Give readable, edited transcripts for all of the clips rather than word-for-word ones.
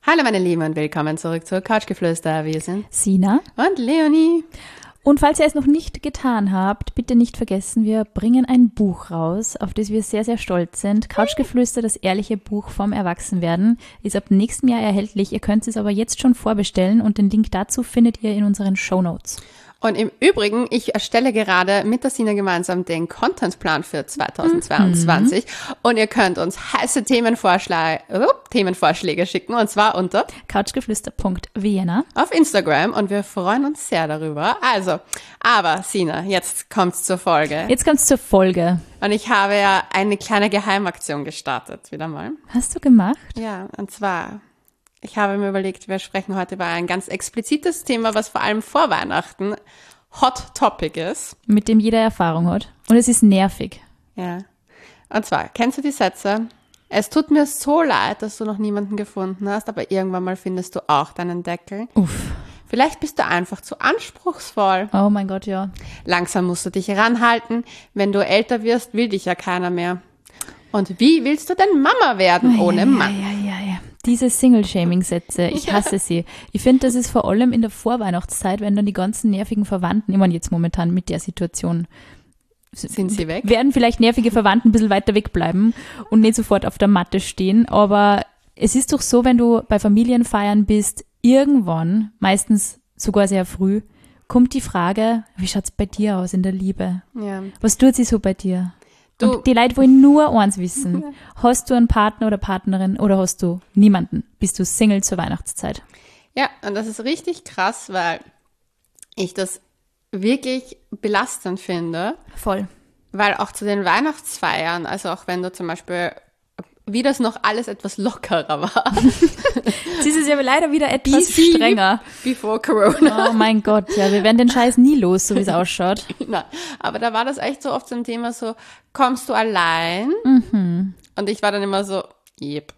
Hallo meine Lieben und willkommen zurück zur Couchgeflüster. Wir sind Sina und Leonie. Und falls ihr es noch nicht getan habt, bitte nicht vergessen, wir bringen ein Buch raus, auf das wir sehr, sehr stolz sind. Couchgeflüster, das ehrliche Buch vom Erwachsenwerden, ist ab nächstem Jahr erhältlich. Ihr könnt es aber jetzt schon vorbestellen und den Link dazu findet ihr in unseren Shownotes. Und im Übrigen, ich erstelle gerade mit der Sina gemeinsam den Contentplan für 2022 und ihr könnt uns heiße Themenvorschläge schicken und zwar unter couchgeflüster.vienna auf Instagram und wir freuen uns sehr darüber. Also, aber Sina, jetzt kommt's zur Folge. Jetzt kommt's zur Folge. Und ich habe ja eine kleine Geheimaktion gestartet, wieder mal. Hast du gemacht? Ja, und zwar... Ich habe mir überlegt, wir sprechen heute über ein ganz explizites Thema, was vor allem vor Weihnachten Hot Topic ist. Mit dem jeder Erfahrung hat. Und es ist nervig. Ja. Und zwar, kennst du die Sätze? Es tut mir so leid, dass du noch niemanden gefunden hast, aber irgendwann mal findest du auch deinen Deckel. Uff. Vielleicht bist du einfach zu anspruchsvoll. Oh mein Gott, ja. Langsam musst du dich ranhalten. Wenn du älter wirst, will dich ja keiner mehr. Und wie willst du denn Mama werden ohne Mann? Ja. Diese Single-Shaming-Sätze, ich hasse sie. Ich finde, das ist vor allem in der Vorweihnachtszeit, wenn dann die ganzen nervigen Verwandten, ich meine jetzt momentan mit der Situation, sind sie weg? Werden vielleicht nervige Verwandten ein bisschen weiter wegbleiben und nicht sofort auf der Matte stehen. Aber es ist doch so, wenn du bei Familienfeiern bist, irgendwann, meistens sogar sehr früh, kommt die Frage, wie schaut's bei dir aus in der Liebe? Ja. Was tut sie so bei dir? Und die Leute wollen nur eins wissen. Hast du einen Partner oder Partnerin oder hast du niemanden? Bist du Single zur Weihnachtszeit? Ja, und das ist richtig krass, weil ich das wirklich belastend finde. Voll. Weil auch zu den Weihnachtsfeiern, also auch wenn du zum Beispiel, wie das noch alles etwas lockerer war. Jetzt ist es ja leider wieder etwas strenger. Before Corona. Oh mein Gott, ja, wir werden den Scheiß nie los, so wie es ausschaut. Nein, aber da war das echt so oft so ein Thema so, kommst du allein? Und ich war dann immer so, yep.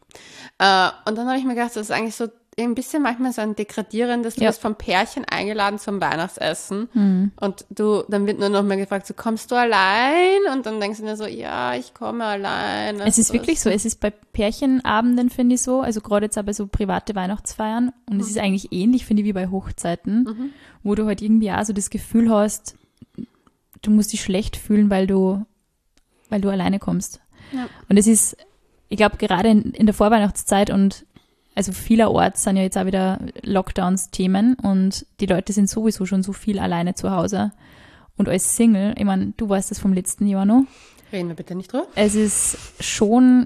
Und dann habe ich mir gedacht, das ist eigentlich so ein bisschen manchmal so ein degradierendes, du wirst vom Pärchen eingeladen zum Weihnachtsessen und dann wird nur noch mal gefragt, so kommst du allein? Und dann denkst du dir so, ja, ich komme allein. Es ist wirklich so, es ist bei Pärchenabenden, finde ich so, also gerade jetzt aber so private Weihnachtsfeiern und es ist eigentlich ähnlich, finde ich, wie bei Hochzeiten, wo du halt irgendwie auch so das Gefühl hast, du musst dich schlecht fühlen, weil du alleine kommst. Ja. Und es ist, ich glaube, gerade in der Vorweihnachtszeit und also vielerorts sind ja jetzt auch wieder Lockdowns-Themen und die Leute sind sowieso schon so viel alleine zu Hause. Und als Single, ich meine, du weißt das vom letzten Jahr noch. Reden wir bitte nicht drüber. Es ist schon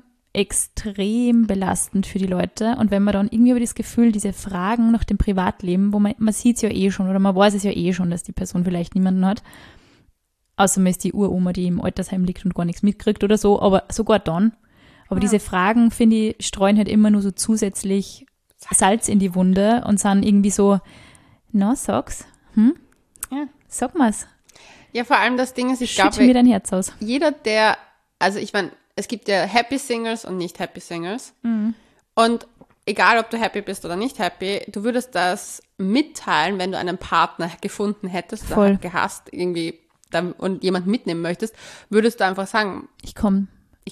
extrem belastend für die Leute. Und wenn man dann irgendwie über das Gefühl, diese Fragen nach dem Privatleben, wo man sieht es ja eh schon oder man weiß es ja eh schon, dass die Person vielleicht niemanden hat. Außer man ist die Uroma, die im Altersheim liegt und gar nichts mitkriegt oder so, aber sogar dann. Aber diese Fragen, finde ich, streuen halt immer nur so zusätzlich Salz in die Wunde und sind irgendwie so, na, sag's. Ja. Sag mal's. Ja, vor allem das Ding ist, ich glaube, mir dein Herz aus. Jeder, also ich meine, es gibt ja Happy Singles und nicht Happy Singles. Und egal, ob du happy bist oder nicht happy, du würdest das mitteilen, wenn du einen Partner gefunden hättest oder gehasst irgendwie und jemanden mitnehmen möchtest, würdest du einfach sagen, ich komme. Ich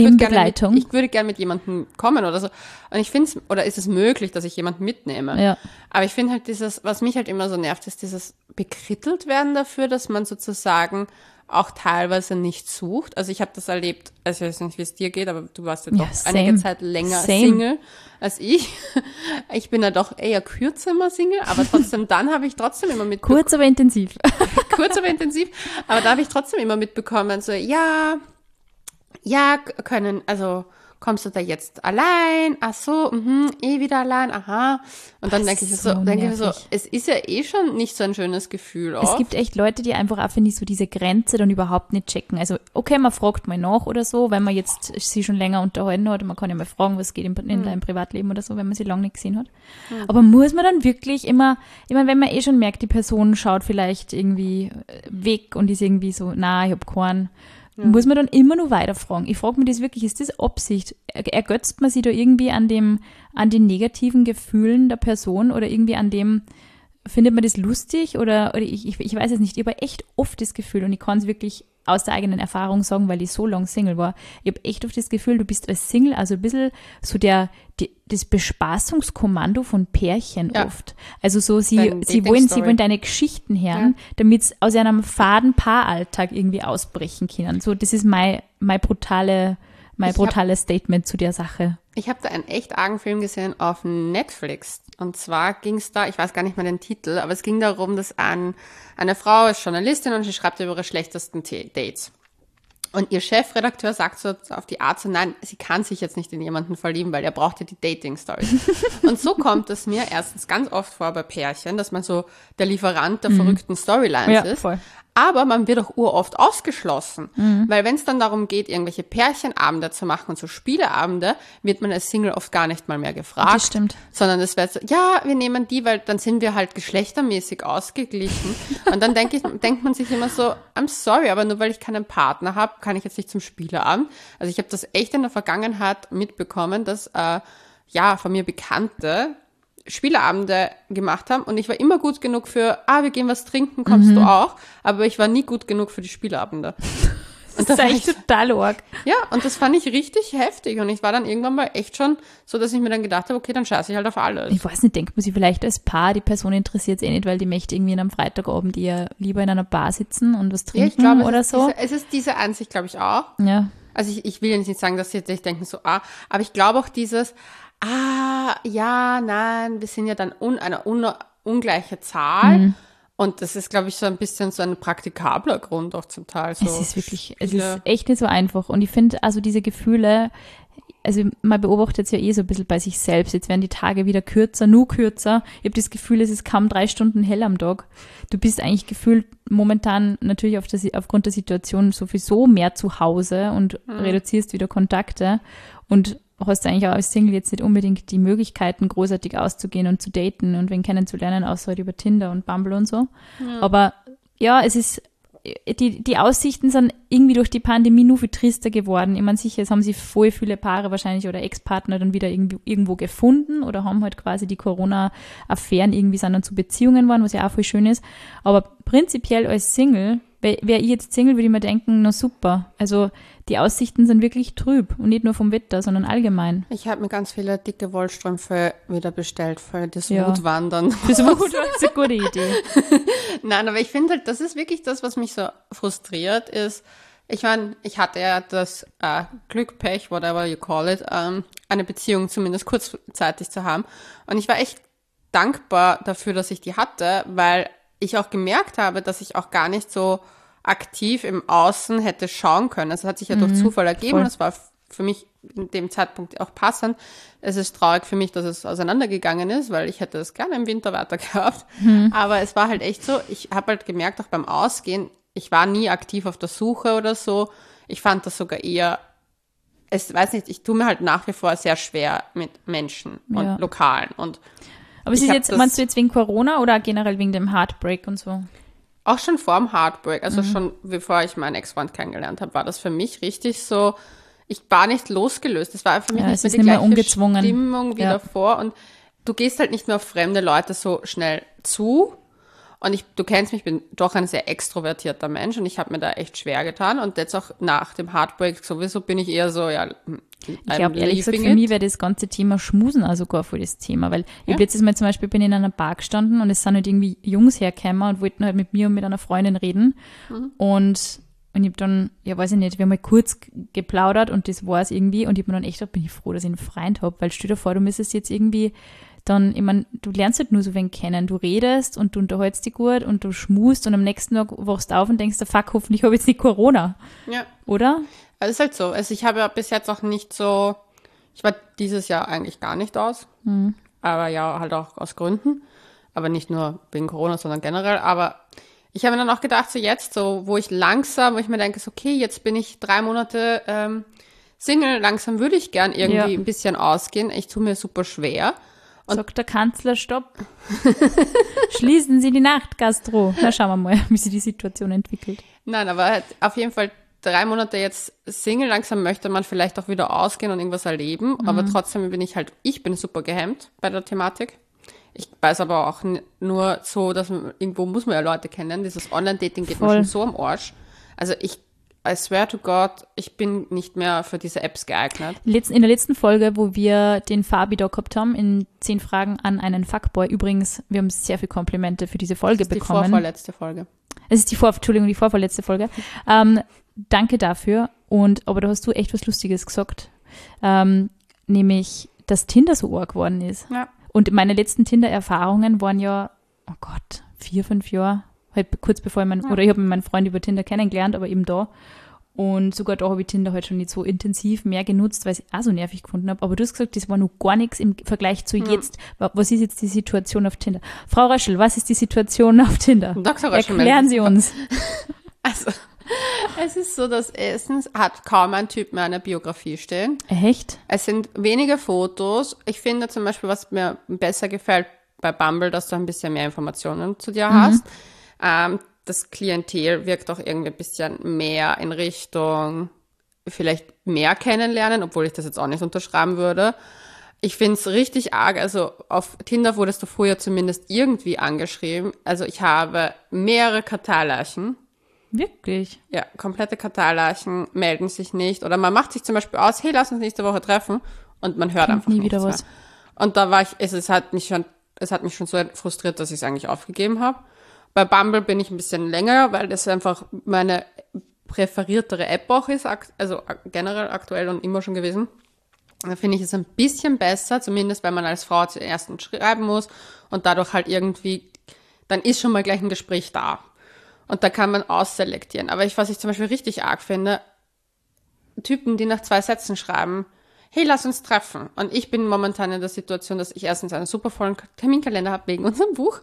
würde gerne mit jemandem kommen oder so. Und ich finde es, oder ist es möglich, dass ich jemanden mitnehme? Ja. Aber ich finde halt was mich halt immer so nervt, ist dieses bekrittelt werden dafür, dass man sozusagen auch teilweise nicht sucht. Also ich habe das erlebt, also ich weiß nicht, wie es dir geht, aber du warst ja doch einige Zeit länger Single als ich. Ich bin ja doch eher kürzer immer Single, aber trotzdem, dann habe ich trotzdem immer mitbekommen. Kurz, aber intensiv. Aber da habe ich trotzdem immer mitbekommen, so, also kommst du da jetzt allein? Ach so, wieder allein, aha. Und dann denke ich so, es ist ja eh schon nicht so ein schönes Gefühl. Es gibt echt Leute, die einfach auch, finde ich, so diese Grenze dann überhaupt nicht checken. Also, okay, man fragt mal nach oder so, wenn man jetzt sie schon länger unterhalten hat und man kann ja mal fragen, was geht in deinem Privatleben oder so, wenn man sie lange nicht gesehen hat. Aber muss man dann wirklich immer, ich meine, wenn man eh schon merkt, die Person schaut vielleicht irgendwie weg und ist irgendwie so, na, ich hab keinen, muss man dann immer nur weiterfragen. Ich frage mich das wirklich, ist das Absicht? Ergötzt man sich da irgendwie an den negativen Gefühlen der Person oder irgendwie an dem, findet man das lustig oder ich weiß es nicht. Ich habe echt oft das Gefühl und ich kann es wirklich aus der eigenen Erfahrung sagen, weil ich so lange Single war. Ich habe echt oft das Gefühl, du bist als Single also ein bisschen so das Bespaßungskommando von Pärchen oft. Also so, sie wollen deine Geschichten hören, damit sie aus einem faden Paaralltag irgendwie ausbrechen können. So, das ist mein brutales Statement zu der Sache. Ich habe da einen echt argen Film gesehen auf Netflix. Und zwar ging es da, ich weiß gar nicht mehr den Titel, aber es ging darum, dass eine Frau ist Journalistin und sie schreibt über ihre schlechtesten Dates. Und ihr Chefredakteur sagt so auf die Art so, nein, sie kann sich jetzt nicht in jemanden verlieben, weil er braucht ja die Dating-Stories. Und so kommt es mir erstens ganz oft vor bei Pärchen, dass man so der Lieferant der verrückten Storylines ist. Voll. Aber man wird auch uroft ausgeschlossen. Weil wenn es dann darum geht, irgendwelche Pärchenabende zu machen und so Spieleabende, wird man als Single oft gar nicht mal mehr gefragt. Das stimmt. Sondern es wird so, ja, wir nehmen die, weil dann sind wir halt geschlechtermäßig ausgeglichen. Und dann denkt man sich immer so, I'm sorry, aber nur weil ich keinen Partner habe, kann ich jetzt nicht zum Spieleabend. Also ich habe das echt in der Vergangenheit mitbekommen, dass von mir Bekannte Spieleabende gemacht haben und ich war immer gut genug für, wir gehen was trinken, kommst du auch? Aber ich war nie gut genug für die Spieleabende. Und das ist echt total arg. Ja, und das fand ich richtig heftig und ich war dann irgendwann mal echt schon so, dass ich mir dann gedacht habe, okay, dann scheiße ich halt auf alles. Ich weiß nicht, denkt man sich vielleicht als Paar, die Person interessiert es nicht, weil die möchte irgendwie an einem Freitagabend eher lieber in einer Bar sitzen und was trinken oder so. Es ist diese Ansicht, glaube ich, auch. Ja. Also ich will jetzt nicht sagen, dass sie jetzt denken so, aber ich glaube auch dieses, nein, wir sind ja dann eine ungleiche Zahl. Und das ist, glaube ich, so ein bisschen so ein praktikabler Grund auch zum Teil. So es ist echt nicht so einfach. Und ich finde, also diese Gefühle, also man beobachtet es ja so ein bisschen bei sich selbst. Jetzt werden die Tage wieder kürzer, nur kürzer. Ich habe das Gefühl, es ist kaum 3 Stunden hell am Tag. Du bist eigentlich gefühlt momentan natürlich aufgrund der Situation sowieso mehr zu Hause und reduzierst wieder Kontakte und hast eigentlich auch als Single jetzt nicht unbedingt die Möglichkeiten, großartig auszugehen und zu daten und wen kennenzulernen, außer halt über Tinder und Bumble und so. Ja. Aber ja, es ist, die Aussichten sind irgendwie durch die Pandemie nur viel trister geworden. Ich meine, sicher, es haben sich voll viele Paare wahrscheinlich oder Ex-Partner dann wieder irgendwo gefunden oder haben halt quasi die Corona-Affären irgendwie sind dann zu Beziehungen geworden, was ja auch voll schön ist. Aber prinzipiell als Single, wäre ich jetzt Single, würde ich mir denken, na super. Also die Aussichten sind wirklich trüb und nicht nur vom Wetter, sondern allgemein. Ich habe mir ganz viele dicke Wollstrümpfe wieder bestellt für das Wutwandern. Das Wutwandern ist eine gute Idee. Nein, aber ich finde halt, das ist wirklich das, was mich so frustriert ist. Ich meine, ich hatte ja das Glück, Pech, whatever you call it, eine Beziehung zumindest kurzzeitig zu haben. Und ich war echt dankbar dafür, dass ich die hatte, weil ich auch gemerkt habe, dass ich auch gar nicht so aktiv im Außen hätte schauen können. Es hat sich ja durch Zufall ergeben und es war für mich in dem Zeitpunkt auch passend. Es ist traurig für mich, dass es auseinandergegangen ist, weil ich hätte es gerne im Winter weiter gehabt. Aber es war halt echt so, ich habe halt gemerkt, auch beim Ausgehen, ich war nie aktiv auf der Suche oder so. Ich fand das sogar eher, ich tue mir halt nach wie vor sehr schwer mit Menschen und Lokalen. Aber ist es jetzt, meinst du jetzt wegen Corona oder generell wegen dem Heartbreak und so? Auch schon vor dem Heartbreak, also schon bevor ich meinen Ex-Freund kennengelernt habe, war das für mich richtig so, ich war nicht losgelöst. Das war für mich nicht mehr die gleiche Stimmung wie davor. Und du gehst halt nicht mehr auf fremde Leute so schnell zu. Und du kennst mich, ich bin doch ein sehr extrovertierter Mensch und ich habe mir da echt schwer getan. Und jetzt auch nach dem Heartbreak sowieso bin ich eher so, ich glaube, ehrlich gesagt, für mich wäre das ganze Thema Schmusen also gar voll das Thema, weil ich habe letztes Mal zum Beispiel bin in einer Bar gestanden und es sind halt irgendwie Jungs hergekommen und wollten halt mit mir und mit einer Freundin reden und ich habe dann, weiß ich nicht, wir haben mal kurz geplaudert und das war es irgendwie und ich habe mir dann echt gedacht, bin ich froh, dass ich einen Freund habe, weil stell dir vor, du müsstest jetzt irgendwie dann, ich meine, du lernst halt nur so wen kennen, du redest und du unterhältst dich gut und du schmust und am nächsten Tag wachst du auf und denkst, fuck, hoffentlich habe ich jetzt nicht Corona. Ja. Oder? Also ist halt so. Also ich habe ja bis jetzt auch nicht so, ich war dieses Jahr eigentlich gar nicht aus, aber ja, halt auch aus Gründen, aber nicht nur wegen Corona, sondern generell, aber ich habe mir dann auch gedacht, so jetzt, so wo ich mir denke, so, okay, jetzt bin ich 3 Monate Single, langsam würde ich gern irgendwie ein bisschen ausgehen, ich tue mir super schwer. Und sagt der Kanzler, stopp. Schließen Sie die Nachtgastro. Na, schauen wir mal, wie sich die Situation entwickelt. Nein, aber auf jeden Fall 3 Monate jetzt Single. Langsam möchte man vielleicht auch wieder ausgehen und irgendwas erleben. Aber trotzdem ich bin super gehemmt bei der Thematik. Ich weiß aber auch nur so, dass irgendwo muss man ja Leute kennen. Dieses Online-Dating geht mir schon so am Arsch. Also I swear to God, ich bin nicht mehr für diese Apps geeignet. In der letzten Folge, wo wir den Fabi da gehabt haben, in 10 Fragen an einen Fuckboy, übrigens, wir haben sehr viele Komplimente für diese Folge bekommen. Die vorvorletzte Folge. Es ist die vorvorletzte Folge. Danke dafür. Aber da hast du echt was Lustiges gesagt. Nämlich, dass Tinder so arg geworden ist. Ja. Und meine letzten Tinder-Erfahrungen waren ja, oh Gott, 4, 5 Jahre. Halt kurz bevor oder ich habe meinen Freund über Tinder kennengelernt, aber eben da. Und sogar da habe ich Tinder halt schon nicht so intensiv mehr genutzt, weil ich es auch so nervig gefunden habe. Aber du hast gesagt, das war noch gar nichts im Vergleich zu jetzt. Was ist jetzt die Situation auf Tinder? Frau Röschel, was ist die Situation auf Tinder? Dr. Röschel, erklären Sie uns. Also, es ist so, dass erstens hat kaum ein Typ mehr eine Biografie stehen. Echt? Es sind wenige Fotos. Ich finde zum Beispiel, was mir besser gefällt bei Bumble, dass du ein bisschen mehr Informationen zu dir hast. Das Klientel wirkt auch irgendwie ein bisschen mehr in Richtung vielleicht mehr kennenlernen, obwohl ich das jetzt auch nicht unterschreiben würde. Ich finde es richtig arg, also auf Tinder wurdest du früher zumindest irgendwie angeschrieben. Also ich habe mehrere Karteileichen. Wirklich? Ja, komplette Karteileichen melden sich nicht. Oder man macht sich zum Beispiel aus, hey, lass uns nächste Woche treffen. Und man hört einfach nie nichts wieder was. mehr. Und da war ich, es hat mich schon so frustriert, dass ich es eigentlich aufgegeben habe. Bei Bumble bin ich ein bisschen länger, weil das einfach meine präferiertere App auch ist, also generell aktuell und immer schon gewesen. Da finde ich es ein bisschen besser, zumindest weil man als Frau zuerst schreiben muss und dadurch halt irgendwie, dann ist schon mal gleich ein Gespräch da. Und da kann man ausselektieren. Aber was ich zum Beispiel richtig arg finde, Typen, die nach 2 Sätzen schreiben, hey, lass uns treffen. Und ich bin momentan in der Situation, dass ich erstens einen super vollen Terminkalender habe wegen unserem Buch.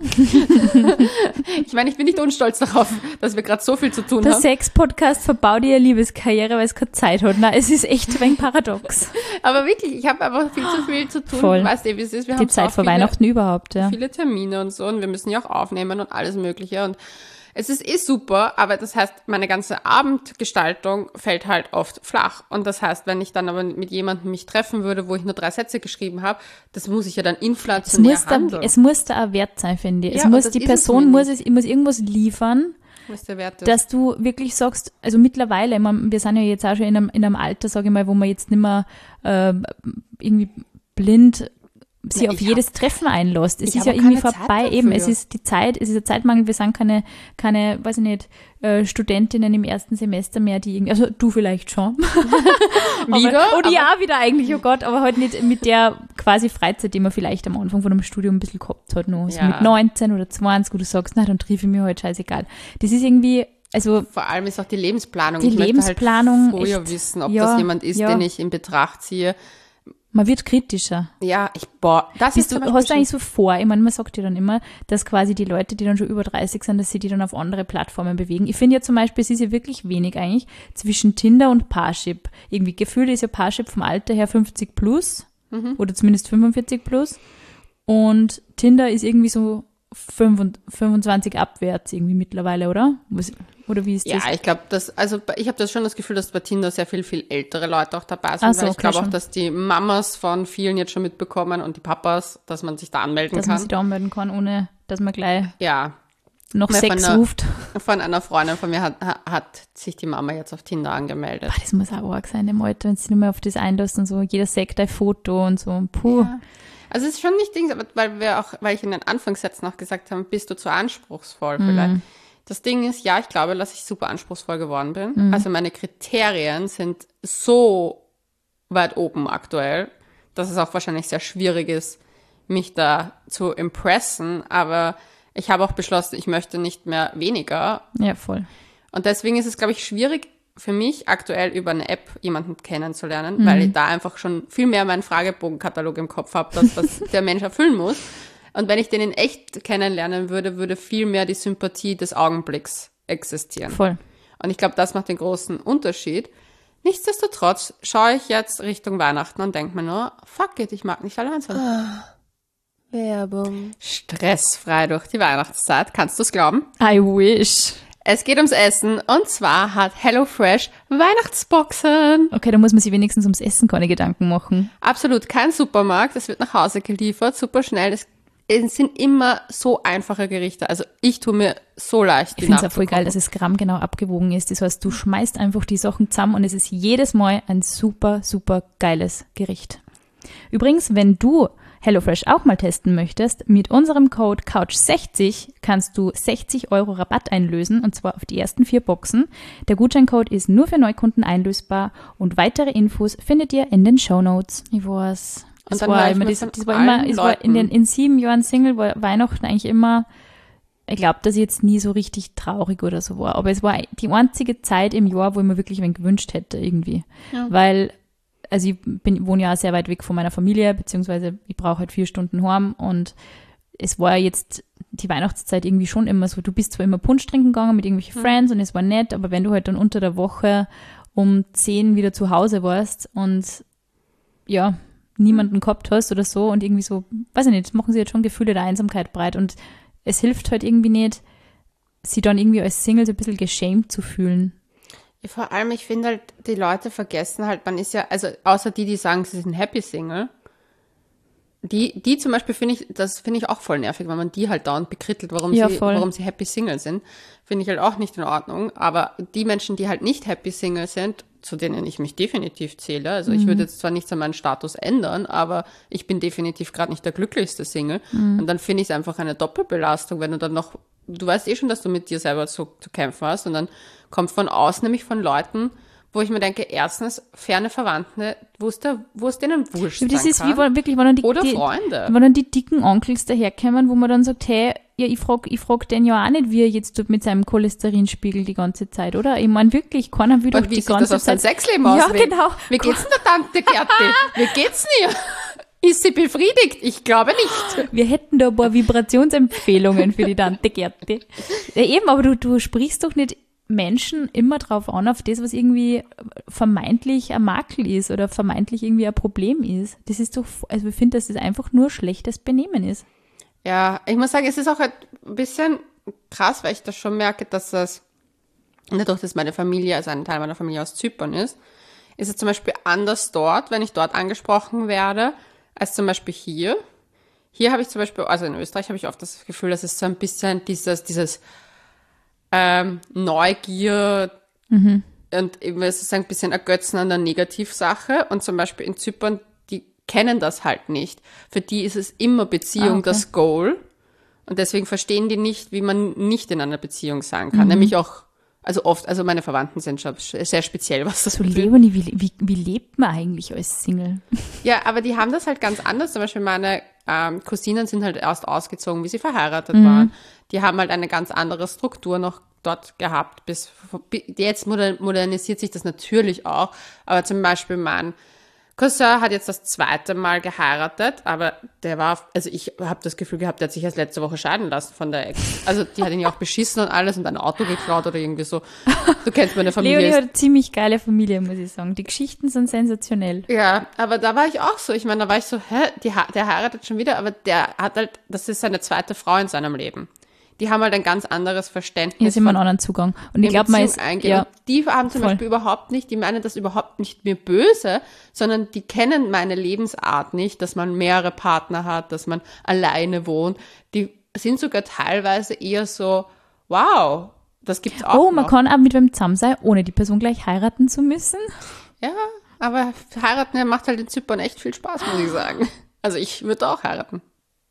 Ich meine, ich bin nicht unstolz darauf, dass wir gerade so viel zu tun haben. Der Sex-Podcast verbaut ihr Liebeskarriere, weil es keine Zeit hat. Nein, es ist echt ein wenig paradox. Aber wirklich, ich habe einfach viel zu viel zu tun. Voll. Weißt du, wie es ist? Wir die haben Zeit vor Weihnachten überhaupt, ja. Viele Termine und so und wir müssen ja auch aufnehmen und alles Mögliche und es ist super, aber das heißt, meine ganze Abendgestaltung fällt halt oft flach. Und das heißt, wenn ich dann aber mit jemandem mich treffen würde, wo ich nur 3 Sätze geschrieben habe, das muss ich ja dann inflationär handeln. Es muss da auch wert sein, finde ich. Ja, die Person muss irgendwas liefern, was der Wert ist. Dass du wirklich sagst, also mittlerweile, wir sind ja jetzt auch schon in einem Alter, sage ich mal, wo man jetzt nicht mehr irgendwie blind sie auf jedes Treffen einlässt. Es ist ja irgendwie vorbei eben. Es ist ein Zeitmangel. Wir sind keine, weiß ich nicht, Studentinnen im ersten Semester mehr, die irgendwie, also du vielleicht schon. Wieder? Oder ja, wieder eigentlich, oh Gott, aber halt nicht mit der quasi Freizeit, die man vielleicht am Anfang von einem Studium ein bisschen gehabt hat, noch. So mit 19 oder 20, wo du sagst, na, dann triff ich mich halt scheißegal. Das ist irgendwie, also. Vor allem ist auch die Lebensplanung. Ich möchte halt vorher wissen, ob das jemand ist, den ich in Betracht ziehe. Man wird kritischer. Ja, hast du eigentlich so vor, ich meine, man sagt ja dann immer, dass quasi die Leute, die dann schon über 30 sind, dass sie die dann auf andere Plattformen bewegen. Ich finde ja zum Beispiel, es ist ja wirklich wenig eigentlich zwischen Tinder und Parship. Irgendwie gefühlt ist ja Parship vom Alter her 50 plus oder zumindest 45 plus und Tinder ist irgendwie so 25 abwärts irgendwie mittlerweile, oder? Oder wie ist das? Ja, ich glaube, ich habe das schon das Gefühl, dass bei Tinder sehr viel ältere Leute auch dabei sind. So, ich glaube auch, dass die Mamas von vielen jetzt schon mitbekommen und die Papas, dass man sich da anmelden kann. Dass man sich da anmelden kann, ohne dass man gleich noch Sex ruft. Von einer Freundin von mir hat sich die Mama jetzt auf Tinder angemeldet. Boah, das muss auch arg sein, im Alter, wenn sie nur mehr auf das einlässt und so, jeder sagt ein Foto und so, puh. Ja. Also es ist schon nicht Ding, weil ich in den Anfangssätzen noch gesagt habe, bist du zu anspruchsvoll vielleicht. Das Ding ist, ja, ich glaube, dass ich super anspruchsvoll geworden bin. Also meine Kriterien sind so weit oben aktuell, dass es auch wahrscheinlich sehr schwierig ist, mich da zu impressen. Aber ich habe auch beschlossen, ich möchte nicht mehr weniger. Ja, voll. Und deswegen ist es, glaube ich, schwierig für mich aktuell über eine App jemanden kennenzulernen, weil ich da einfach schon viel mehr meinen Fragebogenkatalog im Kopf habe, was der Mensch erfüllen muss. Und wenn ich den in echt kennenlernen würde, würde viel mehr die Sympathie des Augenblicks existieren. Voll. Und ich glaube, das macht den großen Unterschied. Nichtsdestotrotz schaue ich jetzt Richtung Weihnachten und denke mir nur, fuck it, ich mag nicht allein sein. Werbung. Stressfrei durch die Weihnachtszeit, kannst du es glauben? I wish. Es geht ums Essen und zwar hat HelloFresh Weihnachtsboxen. Okay, da muss man sich wenigstens ums Essen keine Gedanken machen. Absolut, kein Supermarkt, es wird nach Hause geliefert, super schnell. es sind immer so einfache Gerichte. Also ich tue mir so leicht die Ich finde es auch voll geil, dass es grammgenau abgewogen ist. Das heißt, du schmeißt einfach die Sachen zusammen und es ist jedes Mal ein super, super geiles Gericht. Übrigens, wenn du HelloFresh auch mal testen möchtest, mit unserem Code COUCH60 kannst du 60 € Rabatt einlösen, und zwar auf die ersten 4 Boxen. Der Gutscheincode ist nur für Neukunden einlösbar und weitere Infos findet ihr in den Shownotes. Ich weiß. Das war immer, in 7 Jahren Single war Weihnachten eigentlich immer, ich glaube, dass ich jetzt nie so richtig traurig oder so war, aber es war die einzige Zeit im Jahr, wo ich mir wirklich wen gewünscht hätte irgendwie, weil also ich wohne ja sehr weit weg von meiner Familie, beziehungsweise ich brauche halt 4 Stunden heim und es war jetzt die Weihnachtszeit irgendwie schon immer so, du bist zwar immer Punsch trinken gegangen mit irgendwelchen Friends und es war nett, aber wenn du halt dann unter der Woche um 10 wieder zu Hause warst und ja, niemanden gehabt hast oder so und irgendwie so, weiß ich nicht, das machen sie jetzt schon Gefühle der Einsamkeit breit und es hilft halt irgendwie nicht, sie dann irgendwie als Single so ein bisschen geschämt zu fühlen. Vor allem, ich finde halt, die Leute vergessen halt, man ist ja, also außer die sagen, sie sind Happy Single, die zum Beispiel das finde ich auch voll nervig, weil man die halt dauernd bekrittelt, warum sie Happy Single sind, finde ich halt auch nicht in Ordnung, aber die Menschen, die halt nicht Happy Single sind, zu denen ich mich definitiv zähle, also ich würde jetzt zwar nichts an meinen Status ändern, aber ich bin definitiv gerade nicht der glücklichste Single und dann finde ich es einfach eine Doppelbelastung, wenn du dann noch, du weißt eh schon, dass du mit dir selber zu kämpfen hast und dann kommt von außen, nämlich von Leuten, wo ich mir denke, erstens, ferne Verwandte, wo es denen wurscht das ist kann. Wie wirklich, wenn dann oder Freunde. Wenn dann die dicken Onkels daherkommen, wo man dann sagt, hey, ja, ich frag den ja auch nicht, wie er jetzt tut mit seinem Cholesterinspiegel die ganze Zeit, oder? Ich meine wirklich, keiner will doch die ganze Zeit. Und wie sich das auf sein Sexleben auswirkt. Ja, genau. Wie geht's denn der Tante Gerti? Wie geht's denn ihr? Ist sie befriedigt? Ich glaube nicht. Wir hätten da ein paar Vibrationsempfehlungen für die Tante Gerti. Ja, eben, aber du sprichst doch nicht Menschen immer drauf an, auf das, was irgendwie vermeintlich ein Makel ist oder vermeintlich irgendwie ein Problem ist. Das ist doch, also ich finde, dass das einfach nur schlechtes Benehmen ist. Ja, ich muss sagen, es ist auch ein bisschen krass, weil ich das schon merke, dass das, dadurch, dass meine Familie, also ein Teil meiner Familie aus Zypern ist es zum Beispiel anders dort, wenn ich dort angesprochen werde, als zum Beispiel hier. Hier habe ich zum Beispiel, also in Österreich habe ich oft das Gefühl, dass es so ein bisschen dieses Neugier und eben sozusagen ein bisschen Ergötzen an der Negativsache. Und zum Beispiel in Zypern, die kennen das halt nicht. Für die ist es immer Beziehung das Goal. Und deswegen verstehen die nicht, wie man nicht in einer Beziehung sein kann. Nämlich auch, also oft, also meine Verwandten sind schon sehr speziell, was das betrifft. Leonie, wie lebt man eigentlich als Single? Ja, aber die haben das halt ganz anders. Zum Beispiel meine Cousinen sind halt erst ausgezogen, wie sie verheiratet waren. Die haben halt eine ganz andere Struktur noch dort gehabt. Jetzt modernisiert sich das natürlich auch. Aber zum Beispiel mein Cousin hat jetzt das 2. Mal geheiratet, aber der war, also ich habe das Gefühl gehabt, der hat sich erst letzte Woche scheiden lassen von der Ex. Also die hat ihn ja auch beschissen und alles und ein Auto geklaut oder irgendwie so. Du kennst meine Familie. Leonie hat eine ziemlich geile Familie, muss ich sagen. Die Geschichten sind sensationell. Ja, aber da war ich auch so. Ich meine, da war ich so, der heiratet schon wieder, aber der hat halt, das ist seine 2. Frau in seinem Leben. Die haben halt ein ganz anderes Verständnis. Jetzt immer einen anderen Zugang. Und ich glaube, man ist, ja, die haben zum Beispiel überhaupt nicht, die meinen das überhaupt nicht mir böse, sondern die kennen meine Lebensart nicht, dass man mehrere Partner hat, dass man alleine wohnt. Die sind sogar teilweise eher so, wow, das gibt's auch noch. Man kann auch mit wem zusammen sein, ohne die Person gleich heiraten zu müssen. Ja, aber heiraten macht halt in Zypern echt viel Spaß, muss ich sagen. Also ich würde auch heiraten.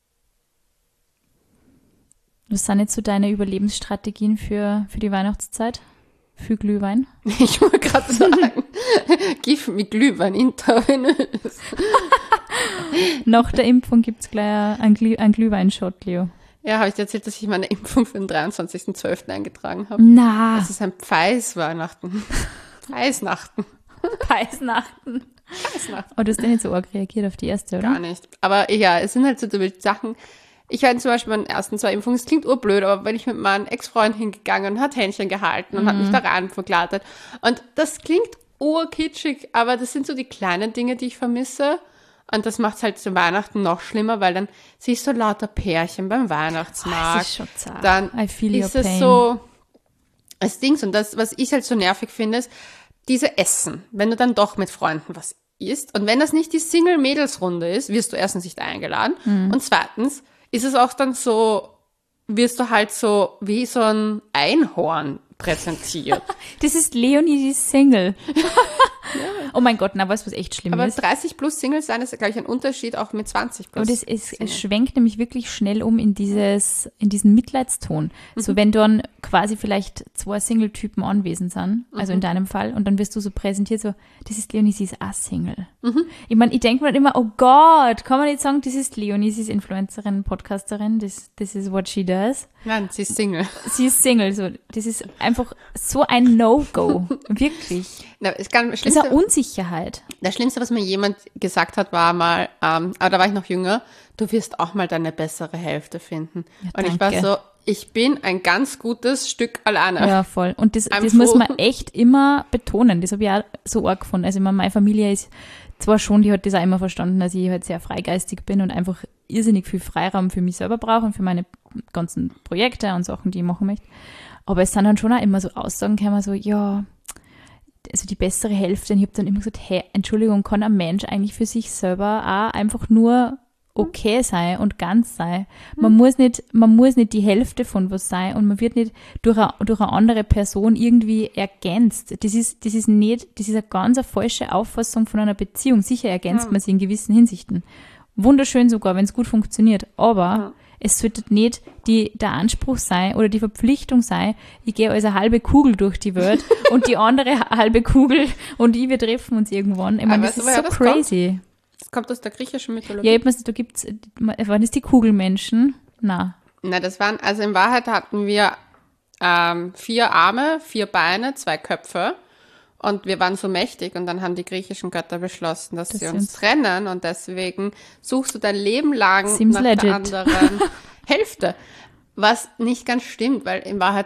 Was sind jetzt so deine Überlebensstrategien für die Weihnachtszeit? Für Glühwein? Ich wollte gerade sagen, Gift mit Glühwein intravenös. Nach der Impfung gibt es gleich einen Glühweinshot, Leo. Ja, habe ich dir erzählt, dass ich meine Impfung für den 23.12. eingetragen habe? Na. Das ist ein Pfeis-Weihnachten. Pfeisnachten. Pfeisnachten. Aber du hast ja nicht so arg reagiert auf die erste, oder? Gar nicht. Aber ja, es sind halt so Sachen. Ich hatte zum Beispiel meine ersten 2 Impfungen, es klingt urblöd, aber wenn ich mit meinem Ex-Freund hingegangen und hat Händchen gehalten und hat mich da rein verkleidet. Und das klingt urkitschig, aber das sind so die kleinen Dinge, die ich vermisse. Und das macht es halt zu Weihnachten noch schlimmer, weil dann siehst du lauter Pärchen beim Weihnachtsmarkt. Das ist schon zart. Dann ist es so als Dings. Und das, was ich halt so nervig finde, ist diese Essen. Wenn du dann doch mit Freunden was isst und wenn das nicht die Single-Mädels-Runde ist, wirst du erstens nicht eingeladen und zweitens ist es auch dann so, wirst du halt so wie so ein Einhorn präsentiert. Das ist Leonie, die Single. Oh mein Gott, na, was echt schlimm aber ist. Aber 30 plus Single sein ist, glaube ich, ein Unterschied auch mit 20 plus. Und es schwenkt nämlich wirklich schnell um in diesen Mitleidston. So, wenn dann quasi vielleicht 2 Single-Typen anwesend sind, also in deinem Fall, und dann wirst du so präsentiert, so, das ist Leonie, sie ist auch Single. Ich meine, ich denke mir immer, oh Gott, kann man nicht sagen, das ist Leonie, sie ist Influencerin, Podcasterin, this is what she does. Nein, sie ist Single. Sie ist Single, so, das ist einfach so ein No-Go, wirklich. Na, das ist eine Unsicherheit. Das Schlimmste, was mir jemand gesagt hat, war mal, aber da war ich noch jünger, du wirst auch mal deine bessere Hälfte finden. Ja, und ich war so, ich bin ein ganz gutes Stück alleine. Ja, voll. Und das muss man echt immer betonen. Das habe ich auch so arg gefunden. Also meine Familie ist zwar schon, die hat das auch immer verstanden, dass ich halt sehr freigeistig bin und einfach irrsinnig viel Freiraum für mich selber brauche und für meine ganzen Projekte und Sachen, die ich machen möchte. Aber es sind dann schon auch immer so Aussagen gekommen, so, ja, also die bessere Hälfte. Und ich habe dann immer gesagt, hey, Entschuldigung, kann ein Mensch eigentlich für sich selber auch einfach nur okay sein und ganz sein? Man muss nicht die Hälfte von was sein und man wird nicht durch eine andere Person irgendwie ergänzt. Das ist eine ganz falsche Auffassung von einer Beziehung. Sicher ergänzt man sie in gewissen Hinsichten. Wunderschön sogar, wenn es gut funktioniert. Aber es sollte nicht der Anspruch sein oder die Verpflichtung sein, ich gehe als eine halbe Kugel durch die Welt und die andere halbe Kugel und wir treffen uns irgendwann. Ich meine, das ist so crazy. Das kommt aus der griechischen Mythologie. Ja, waren das die Kugelmenschen? Na, das waren, also in Wahrheit hatten wir 4 Arme, 4 Beine, 2 Köpfe. Und wir waren so mächtig und dann haben die griechischen Götter beschlossen, dass sie uns trennen und deswegen suchst du dein Leben lang nach der anderen Hälfte. Was nicht ganz stimmt, weil in Wahrheit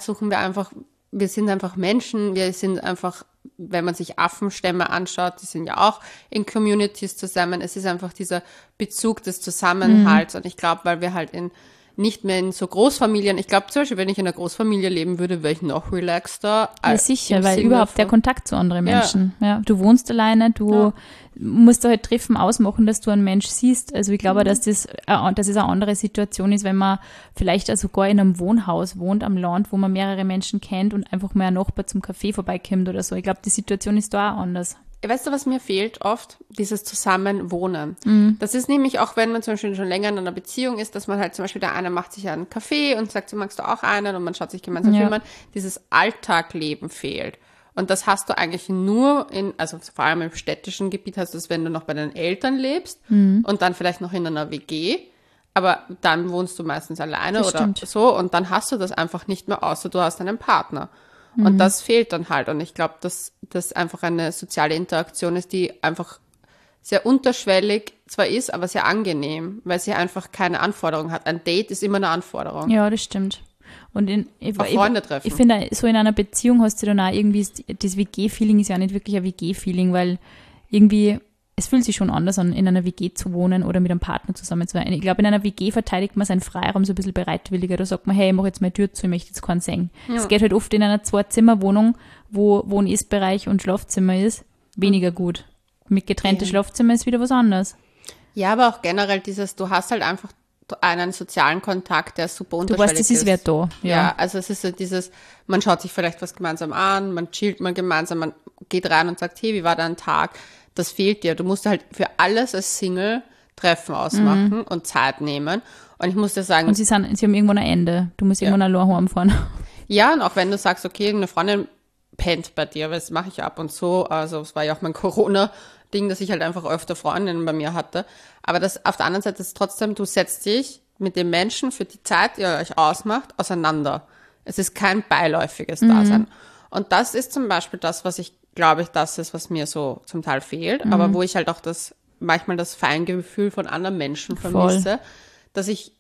wir sind einfach Menschen, wir sind einfach, wenn man sich Affenstämme anschaut, die sind ja auch in Communities zusammen. Es ist einfach dieser Bezug des Zusammenhalts und ich glaube, weil wir halt nicht mehr in so Großfamilien. Ich glaube zum Beispiel, wenn ich in einer Großfamilie leben würde, wäre ich noch relaxter. Ja, sicher, weil überhaupt der Kontakt zu anderen Menschen. Ja. Du wohnst alleine, du musst da halt Treffen ausmachen, dass du einen Mensch siehst. Also ich glaube, dass es eine andere Situation ist, wenn man vielleicht sogar in einem Wohnhaus wohnt am Land, wo man mehrere Menschen kennt und einfach mal ein Nachbar zum Café vorbeikommt oder so. Ich glaube, die Situation ist da auch anders. Weißt du, was mir fehlt oft? Dieses Zusammenwohnen. Das ist nämlich auch, wenn man zum Beispiel schon länger in einer Beziehung ist, dass man halt zum Beispiel, der eine macht sich einen Kaffee und sagt, so magst du auch einen und man schaut sich gemeinsam Filme an. Dieses Alltagleben fehlt. Und das hast du eigentlich nur also vor allem im städtischen Gebiet hast du es, wenn du noch bei deinen Eltern lebst und dann vielleicht noch in einer WG. Aber dann wohnst du meistens alleine das oder stimmt. So und dann hast du das einfach nicht mehr, außer du hast einen Partner. Und das fehlt dann halt. Und ich glaube, dass das einfach eine soziale Interaktion ist, die einfach sehr unterschwellig zwar ist, aber sehr angenehm, weil sie einfach keine Anforderung hat. Ein Date ist immer eine Anforderung. Ja, das stimmt. Und Freunde treffen. Ich finde, so in einer Beziehung hast du dann auch irgendwie, das WG-Feeling ist ja nicht wirklich ein WG-Feeling, weil irgendwie, es fühlt sich schon anders an, in einer WG zu wohnen oder mit einem Partner zusammen zu sein. Ich glaube, in einer WG verteidigt man seinen Freiraum so ein bisschen bereitwilliger. Da sagt man, hey, ich mache jetzt meine Tür zu, ich möchte jetzt keinen sehen. Es geht halt oft in einer 2-Zimmer-Wohnung, wo ein Essbereich und Schlafzimmer ist, weniger gut. Mit getrennten Schlafzimmer ist wieder was anderes. Ja, aber auch generell du hast halt einfach einen sozialen Kontakt, der super unterschiedlich ist. Du weißt, es ist wer da. Ja, also es ist so man schaut sich vielleicht was gemeinsam an, man chillt mal gemeinsam, man geht rein und sagt, hey, wie war dein Tag? Das fehlt dir. Du musst halt für alles als Single Treffen ausmachen und Zeit nehmen. Und ich muss dir sagen... Und sie haben irgendwann ein Ende. Du musst irgendwann allein heimfahren. Ja, und auch wenn du sagst, okay, eine Freundin pennt bei dir, weil das mache ich ab und zu. Also es war ja auch mein Corona-Ding, dass ich halt einfach öfter Freundinnen bei mir hatte. Aber das auf der anderen Seite ist trotzdem, du setzt dich mit dem Menschen für die Zeit, die ihr euch ausmacht, auseinander. Es ist kein beiläufiges Dasein. Und das ist zum Beispiel das, was das ist, was mir so zum Teil fehlt, aber wo ich halt auch manchmal das Feingefühl von anderen Menschen vermisse, dass ich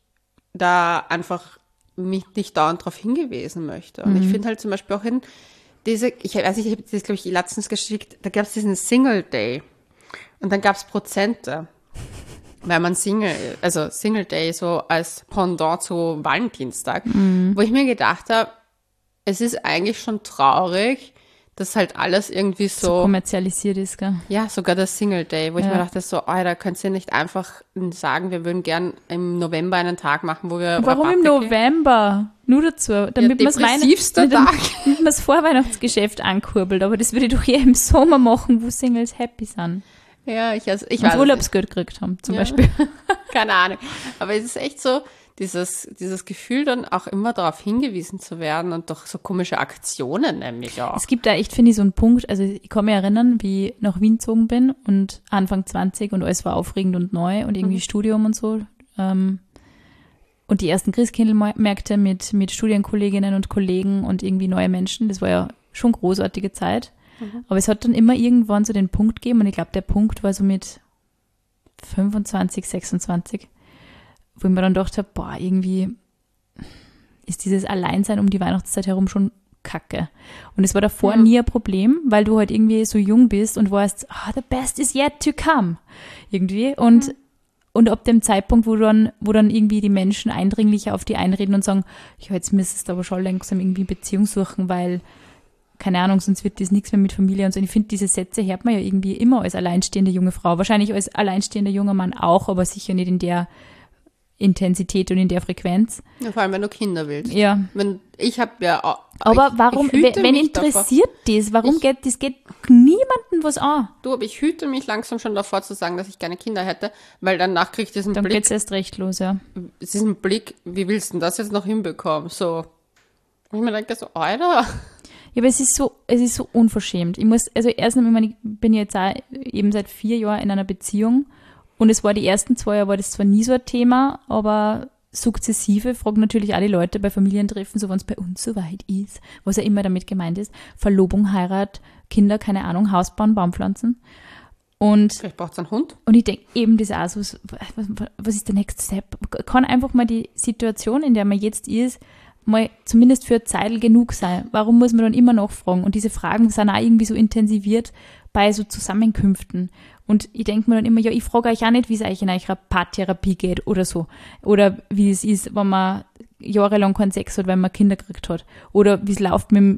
da einfach mich nicht dauernd darauf hingewiesen möchte. Und ich finde halt zum Beispiel auch ich habe das, glaube ich, letztens geschickt, da gab es diesen Single Day und dann gab es Prozente, weil man Single Day so als Pendant zu Valentinstag, wo ich mir gedacht habe, es ist eigentlich schon traurig, dass halt alles irgendwie so kommerzialisiert ist, gell? Ja, sogar der Single Day, wo ich mir dachte, so, da könnt ihr nicht einfach sagen, wir würden gern im November einen Tag machen, wo wir Warum im November? Nur dazu, damit man das Vorweihnachtsgeschäft ankurbelt, aber das würde ich doch eher im Sommer machen, wo Singles happy sind. Ja, ich weiß Urlaubsgeld gekriegt haben, zum Beispiel. Keine Ahnung. Aber es ist echt so, dieses Gefühl dann auch immer darauf hingewiesen zu werden und doch so komische Aktionen nämlich auch. Es gibt da echt, finde ich, so einen Punkt, also ich kann mich erinnern, wie ich nach Wien gezogen bin und Anfang 20 und alles war aufregend und neu und irgendwie Studium und so. Und die ersten Christkindlmärkte mit Studienkolleginnen und Kollegen und irgendwie neue Menschen, das war ja schon großartige Zeit. Aber es hat dann immer irgendwann so den Punkt gegeben und ich glaube, der Punkt war so mit 25, 26, wo ich mir dann gedacht habe, irgendwie ist dieses Alleinsein um die Weihnachtszeit herum schon kacke. Und es war davor nie ein Problem, weil du halt irgendwie so jung bist und weißt, the best is yet to come. Irgendwie. Und ab dem Zeitpunkt, wo dann irgendwie die Menschen eindringlicher auf die einreden und sagen, ja, jetzt müsstest du aber schon langsam irgendwie Beziehung suchen, weil, keine Ahnung, sonst wird das nichts mehr mit Familie und so. Und ich finde, diese Sätze hört man ja irgendwie immer als alleinstehende junge Frau. Wahrscheinlich als alleinstehender junger Mann auch, aber sicher nicht in der Intensität und in der Frequenz. Ja, vor allem, wenn du Kinder willst. Ja. Ich habe ja auch, aber warum, wenn interessiert das? Warum geht niemandem was an? Aber ich hüte mich langsam schon davor zu sagen, dass ich keine Kinder hätte, weil danach kriege ich diesen Blick. Dann geht's erst recht los, ja. Es ist ein Blick, wie willst du denn das jetzt noch hinbekommen? So. Und ich mir denke so, Alter. Ja, aber es ist so unverschämt. Ich bin jetzt auch eben seit 4 Jahren in einer Beziehung. Und es war die ersten 2 Jahre, war das zwar nie so ein Thema, aber sukzessive fragen natürlich auch die Leute bei Familientreffen, so wenn es bei uns so weit ist, was ja immer damit gemeint ist, Verlobung, Heirat, Kinder, keine Ahnung, Haus bauen, Baumpflanzen. Und vielleicht braucht es einen Hund. Und ich denke eben, das ist auch so, was ist der Next Step? Kann einfach mal die Situation, in der man jetzt ist, mal zumindest für eine Zeit genug sein. Warum muss man dann immer nachfragen? Und diese Fragen sind auch irgendwie so intensiviert bei so Zusammenkünften. Und ich denke mir dann immer, ja, ich frage euch auch nicht, wie es euch in eurer Paartherapie geht oder so. Oder wie es ist, wenn man jahrelang keinen Sex hat, weil man Kinder gekriegt hat. Oder wie es läuft mit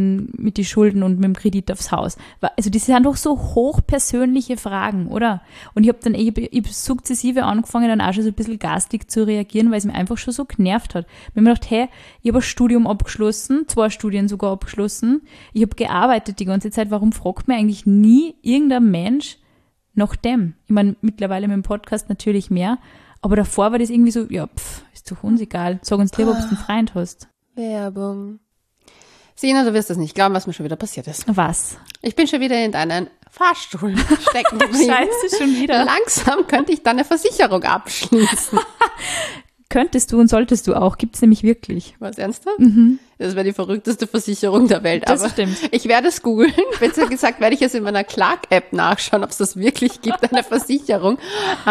den Schulden und mit dem Kredit aufs Haus. Also das sind doch so hochpersönliche Fragen, oder? Und ich habe dann sukzessive angefangen, dann auch schon so ein bisschen garstig zu reagieren, weil es mir einfach schon so genervt hat. Ich habe mir gedacht, hey, ich habe ein Studium abgeschlossen, 2 Studien sogar abgeschlossen. Ich habe gearbeitet die ganze Zeit. Warum fragt mir eigentlich nie irgendein Mensch nach dem? Ich meine, mittlerweile mit dem Podcast natürlich mehr. Aber davor war das irgendwie so, ja, ist doch uns egal. Sag uns lieber, ob du einen Freund hast. Werbung. Sina, du wirst das nicht glauben, was mir schon wieder passiert ist. Was? Ich bin schon wieder in deinen Fahrstuhl stecken geblieben. Scheiße, schon wieder. Langsam könnte ich deine Versicherung abschließen. Könntest du und solltest du auch. Gibt's nämlich wirklich. Was, ernsthaft? Mhm. Das wäre die verrückteste Versicherung der Welt. Das aber stimmt. Ich werde es googeln. Besser gesagt, werde ich es in meiner Clark-App nachschauen, ob es das wirklich gibt, eine Versicherung,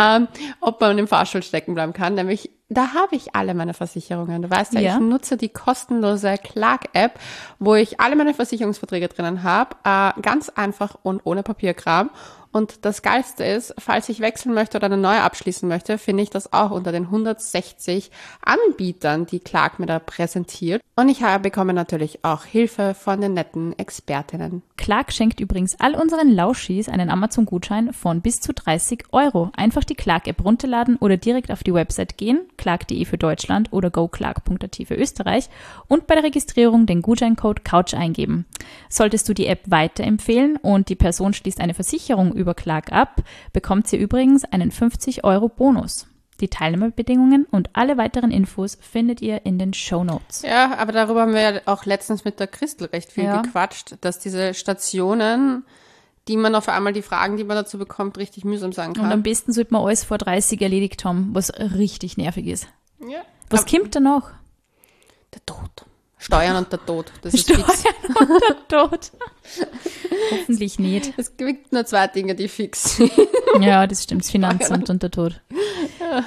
ob man im Fahrstuhl stecken bleiben kann. Nämlich, da habe ich alle meine Versicherungen. Du weißt ja, ich nutze die kostenlose Clark-App, wo ich alle meine Versicherungsverträge drinnen habe. Ganz einfach und ohne Papierkram. Und das Geilste ist, falls ich wechseln möchte oder eine neue abschließen möchte, finde ich das auch unter den 160 Anbietern, die Clark mir da präsentiert. Und ich bekomme natürlich auch Hilfe von den netten Expertinnen. Clark schenkt übrigens all unseren Lauschis einen Amazon-Gutschein von bis zu 30 €. Einfach die Clark-App runterladen oder direkt auf die Website gehen, clark.de für Deutschland oder goclark.at für Österreich und bei der Registrierung den Gutscheincode COUCH eingeben. Solltest du die App weiterempfehlen und die Person schließt eine Versicherung über Clark ab, bekommt sie übrigens einen 50 € Bonus. Die Teilnahmebedingungen und alle weiteren Infos findet ihr in den Shownotes. Ja, aber darüber haben wir ja auch letztens mit der Christel recht viel gequatscht, dass diese Stationen, die man auf einmal die Fragen, die man dazu bekommt, richtig mühsam sein kann. Und am besten sollte man alles vor 30 erledigt haben, was richtig nervig ist. Ja. Was kommt da noch? Der Tod. Steuern und der Tod. Das ist fix. Steuern und der Tod. Hoffentlich nicht. Es gibt nur 2 Dinge, die fix sind. Ja, das stimmt. Das Finanzamt und der Tod. Ja.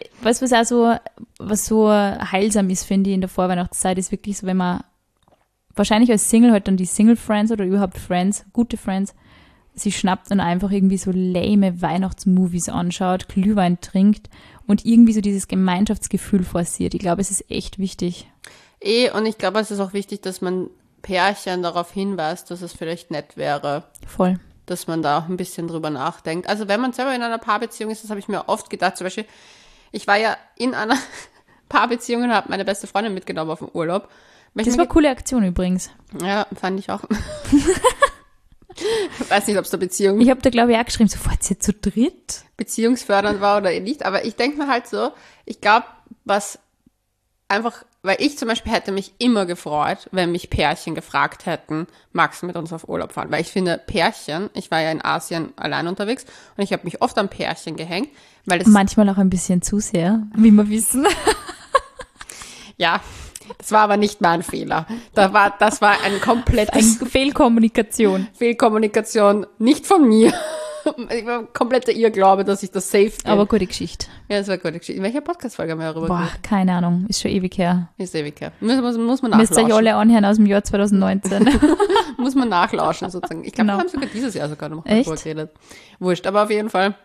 Was so heilsam ist, finde ich, in der Vorweihnachtszeit, ist wirklich so, wenn man wahrscheinlich als Single halt dann die Single-Friends oder überhaupt Friends, gute Friends, sich schnappt und einfach irgendwie so lame Weihnachtsmovies anschaut, Glühwein trinkt und irgendwie so dieses Gemeinschaftsgefühl forciert. Ich glaube, es ist echt wichtig. Und ich glaube, es ist auch wichtig, dass man Pärchen darauf hinweist, dass es vielleicht nett wäre. Voll. Dass man da auch ein bisschen drüber nachdenkt. Also wenn man selber in einer Paarbeziehung ist, das habe ich mir oft gedacht. Zum Beispiel, ich war ja in einer Paarbeziehung und habe meine beste Freundin mitgenommen auf den Urlaub. Das war eine coole Aktion übrigens. Ja, fand ich auch. Ich weiß nicht, ob es eine Beziehung... Ich habe da, glaube ich, auch geschrieben, sofort ihr zu dritt. Beziehungsfördernd war oder nicht. Aber ich denke mir halt so, ich glaube, was einfach... Weil ich zum Beispiel hätte mich immer gefreut, wenn mich Pärchen gefragt hätten, magst du mit uns auf Urlaub fahren? Weil ich finde, Pärchen, ich war ja in Asien allein unterwegs und ich habe mich oft an Pärchen gehängt. Weil manchmal auch ein bisschen zu sehr, wie wir wissen. Ja, das war aber nicht mein Fehler. Das war ein komplettes... Fehlkommunikation. Fehlkommunikation, nicht von mir. Ich war kompletter Irrglaube, dass ich das safe bin. Aber gute Geschichte. Ja, das war eine gute Geschichte. In welcher Podcast-Folge haben wir darüber gehört? Keine Ahnung. Ist schon ewig her. Ist ewig her. Muss man nachlauschen. Müsst ihr euch alle anhören aus dem Jahr 2019. Muss man nachlauschen, sozusagen. Ich glaube, wir haben sogar dieses Jahr sogar noch darüber geredet. Wurscht, aber auf jeden Fall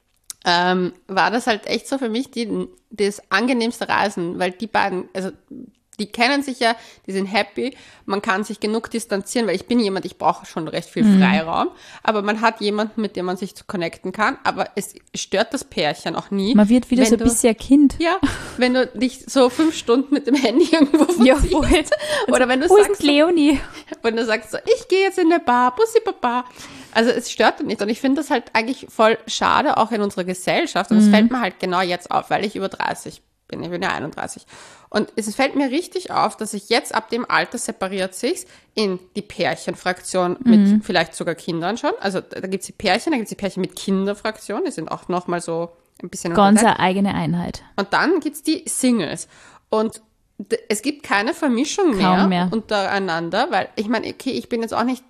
war das halt echt so für mich das angenehmste Reisen, weil die beiden, also die kennen sich ja, die sind happy, man kann sich genug distanzieren, weil ich bin jemand, ich brauche schon recht viel Freiraum, aber man hat jemanden, mit dem man sich connecten kann, aber es stört das Pärchen auch nie. Man wird wieder so ein bisschen Kind. Ja, wenn du dich so 5 Stunden mit dem Handy irgendwo verziehst. Oder wenn du sagst, Leonie? Wenn du sagst so, ich gehe jetzt in eine Bar, Bussi Papa. Also es stört nicht und ich finde das halt eigentlich voll schade, auch in unserer Gesellschaft und es fällt mir halt genau jetzt auf, weil ich über 30 bin, ich bin ja 31. Und es fällt mir richtig auf, dass ich jetzt ab dem Alter separiert sich's in die Pärchenfraktion mit vielleicht sogar Kindern schon. Also da gibt's die Pärchen, da gibt's die Pärchen mit Kinderfraktion, die sind auch nochmal so ein bisschen ganz eine eigene Einheit. Und dann gibt's die Singles. Und es gibt keine Vermischung mehr untereinander, weil ich meine, okay, ich bin jetzt auch nicht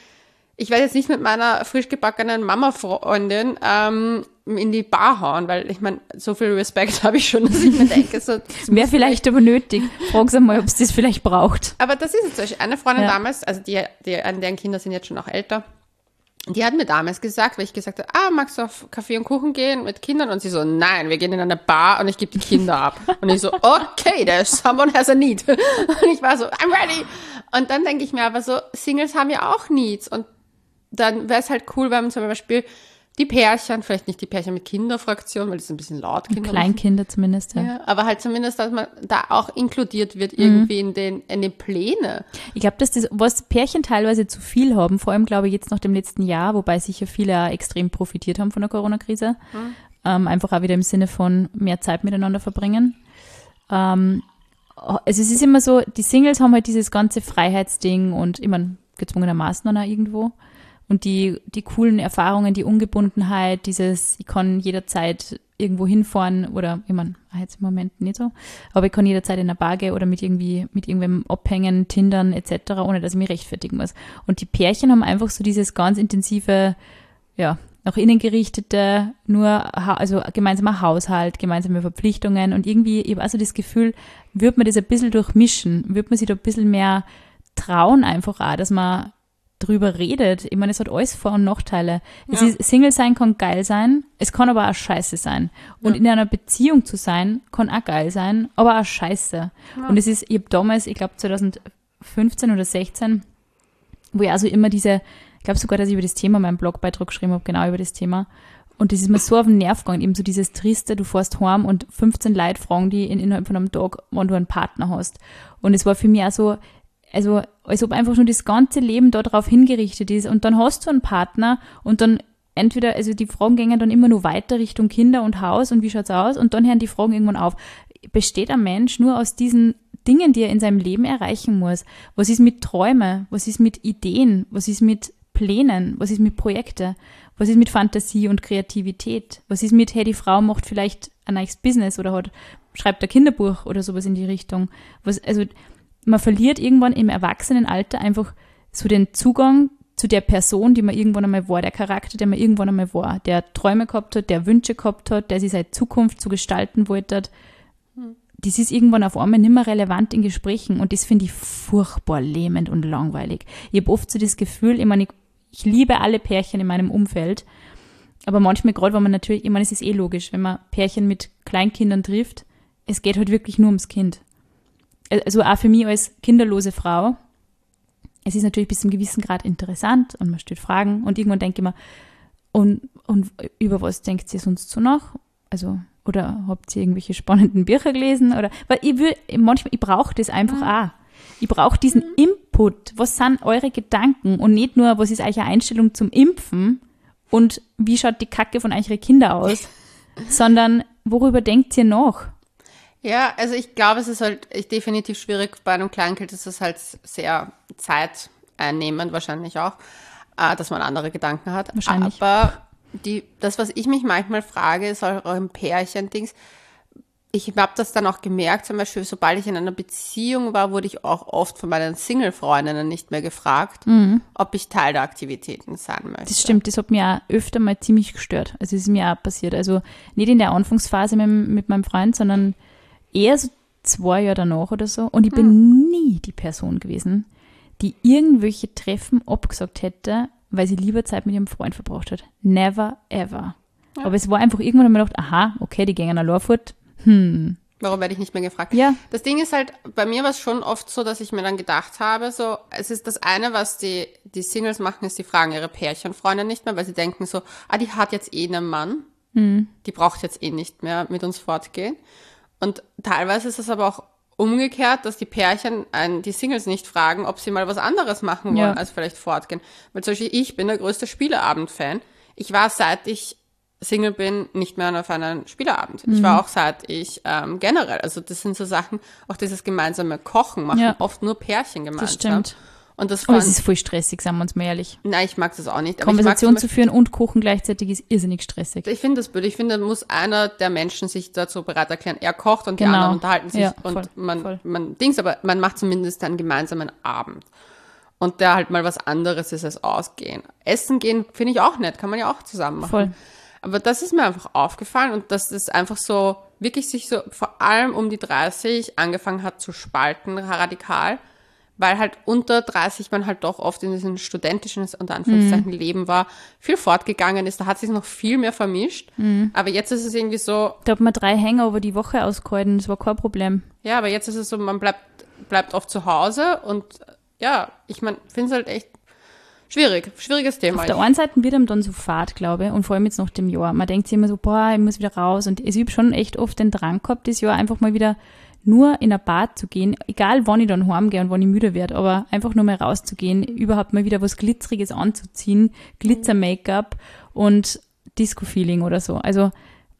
ich werde jetzt nicht mit meiner frisch gebackenen Mama-Freundin in die Bar hauen, weil ich meine, so viel Respekt habe ich schon, dass ich mir denke, so wäre vielleicht aber nötig. Frag sie mal, ob es das vielleicht braucht. Aber das ist jetzt zum Beispiel eine Freundin damals, also deren Kinder sind jetzt schon auch älter, die hat mir damals gesagt, weil ich gesagt habe, magst du auf Kaffee und Kuchen gehen mit Kindern? Und sie so, nein, wir gehen in eine Bar und ich gebe die Kinder ab. Und ich so, okay, someone has a need. Und ich war so, I'm ready. Und dann denke ich mir aber so, Singles haben ja auch Needs. Und dann wäre es halt cool, wenn man zum Beispiel die Pärchen, vielleicht nicht die Pärchen mit Kinderfraktion, weil das ist ein bisschen laut. Kleinkinder zumindest, ja. Aber halt zumindest, dass man da auch inkludiert wird irgendwie in den Pläne. Ich glaube, dass was Pärchen teilweise zu viel haben, vor allem glaube ich jetzt nach dem letzten Jahr, wobei sicher viele auch extrem profitiert haben von der Corona-Krise, einfach auch wieder im Sinne von mehr Zeit miteinander verbringen. Also es ist immer so, die Singles haben halt dieses ganze Freiheitsding und ich meine, gezwungenermaßen dann auch irgendwo. Und die coolen Erfahrungen, die Ungebundenheit, ich kann jederzeit irgendwo hinfahren oder, ich meine, jetzt im Moment nicht so, aber ich kann jederzeit in eine Bar gehen oder mit irgendwem abhängen, tindern etc., ohne dass ich mich rechtfertigen muss. Und die Pärchen haben einfach so dieses ganz intensive, ja, nach innen gerichtete, also gemeinsamer Haushalt, gemeinsame Verpflichtungen und irgendwie, ich habe also das Gefühl, wird man das ein bisschen durchmischen, wird man sich da ein bisschen mehr trauen einfach auch, dass man drüber redet. Ich meine, es hat alles Vor- und Nachteile. Ja. Single sein kann geil sein, es kann aber auch scheiße sein. Und in einer Beziehung zu sein, kann auch geil sein, aber auch scheiße. Ja. Und ich habe damals, ich glaube 2015 oder 16, wo ich also immer ich glaube sogar, dass ich über das Thema meinen Blogbeitrag geschrieben habe, genau über das Thema. Und das ist mir so auf den Nerv gegangen, eben so dieses Triste, du fährst heim und 15 Leute fragen die innerhalb von einem Tag, wann du einen Partner hast. Und es war für mich auch so, also als ob einfach nur das ganze Leben da drauf hingerichtet ist und dann hast du einen Partner und dann entweder, also die Fragen gehen dann immer nur weiter Richtung Kinder und Haus und wie schaut's aus und dann hören die Fragen irgendwann auf. Besteht ein Mensch nur aus diesen Dingen, die er in seinem Leben erreichen muss? Was ist mit Träumen? Was ist mit Ideen? Was ist mit Plänen? Was ist mit Projekten? Was ist mit Fantasie und Kreativität? Was ist mit, hey, die Frau macht vielleicht ein neues Business oder schreibt ein Kinderbuch oder sowas in die Richtung? Man verliert irgendwann im Erwachsenenalter einfach so den Zugang zu der Person, die man irgendwann einmal war, der Charakter, der man irgendwann einmal war, der Träume gehabt hat, der Wünsche gehabt hat, der sich seine Zukunft so gestalten wollte. Das ist irgendwann auf einmal nicht mehr relevant in Gesprächen und das finde ich furchtbar lähmend und langweilig. Ich habe oft so das Gefühl, ich meine, ich liebe alle Pärchen in meinem Umfeld, aber manchmal gerade, wenn man natürlich, ich meine, es ist logisch, wenn man Pärchen mit Kleinkindern trifft, es geht halt wirklich nur ums Kind. Also auch für mich als kinderlose Frau, es ist natürlich bis zu einem gewissen Grad interessant und man stellt Fragen und irgendwann denke ich mir, und über was denkt ihr sonst so nach? Also, oder habt ihr irgendwelche spannenden Bücher gelesen? Oder, weil ich brauche das einfach auch. Ich brauche diesen Input. Was sind eure Gedanken? Und nicht nur, was ist eure Einstellung zum Impfen und wie schaut die Kacke von euren Kindern aus, sondern worüber denkt ihr nach? Ja, also ich glaube, es ist halt definitiv schwierig bei einem Kleinkind, ist es halt sehr zeiteinnehmend wahrscheinlich auch, dass man andere Gedanken hat. Wahrscheinlich. Aber das, was ich mich manchmal frage, ist auch im Pärchen-Dings, ich habe das dann auch gemerkt, zum Beispiel, sobald ich in einer Beziehung war, wurde ich auch oft von meinen Single-Freundinnen nicht mehr gefragt, ob ich Teil der Aktivitäten sein möchte. Das stimmt, das hat mir auch öfter mal ziemlich gestört. Also das ist mir auch passiert. Also nicht in der Anfangsphase mit meinem Freund, sondern eher so 2 Jahre danach oder so. Und ich bin nie die Person gewesen, die irgendwelche Treffen abgesagt hätte, weil sie lieber Zeit mit ihrem Freund verbracht hat. Never, ever. Ja. Aber es war einfach irgendwann, habe ich gedacht, aha, okay, die gehen allein fort. Warum werde ich nicht mehr gefragt? Ja. Das Ding ist halt, bei mir war es schon oft so, dass ich mir dann gedacht habe, so, es ist das eine, was die Singles machen, ist, die fragen ihre Pärchenfreunde nicht mehr, weil sie denken so, die hat jetzt eh einen Mann, die braucht jetzt eh nicht mehr mit uns fortgehen. Und teilweise ist es aber auch umgekehrt, dass die Pärchen die Singles nicht fragen, ob sie mal was anderes machen wollen, als vielleicht fortgehen. Weil zum Beispiel ich bin der größte Spieleabend-Fan. Ich war, seit ich Single bin, nicht mehr auf einem Spieleabend. Ich war auch, seit ich generell, also das sind so Sachen, auch dieses gemeinsame Kochen machen oft nur Pärchen gemeinsam. Das stimmt. Und das ist voll stressig, sagen wir uns mal ehrlich. Nein, ich mag das auch nicht. Aber Konversation zu führen und kochen gleichzeitig ist irrsinnig stressig. Ich finde das blöd. Ich finde, da muss einer der Menschen sich dazu bereit erklären, er kocht und die anderen unterhalten sich aber man macht zumindest einen gemeinsamen Abend. Und der halt mal was anderes ist als ausgehen. Essen gehen finde ich auch nett, kann man ja auch zusammen machen. Voll. Aber das ist mir einfach aufgefallen und dass das einfach so wirklich sich so vor allem um die 30 angefangen hat zu spalten, radikal, weil halt unter 30 man halt doch oft in diesem studentischen, unter Anführungszeichen, Leben war, viel fortgegangen ist, da hat sich noch viel mehr vermischt, aber jetzt ist es irgendwie so... Da hat man 3 Hangover die Woche ausgehalten, das war kein Problem. Ja, aber jetzt ist es so, man bleibt oft zu Hause und ja, ich meine, finde es halt echt schwieriges Thema. Auf der einen Seite wird einem dann so Fahrt, glaube ich, und vor allem jetzt nach dem Jahr. Man denkt sich immer so, ich muss wieder raus. Und ich habe schon echt oft den Drang gehabt, das Jahr einfach mal wieder nur in ein Bad zu gehen, egal wann ich dann heimgehe und wann ich müde werde, aber einfach nur mal rauszugehen, überhaupt mal wieder was Glitzeriges anzuziehen, Glitzer-Make-up und Disco-Feeling oder so. Also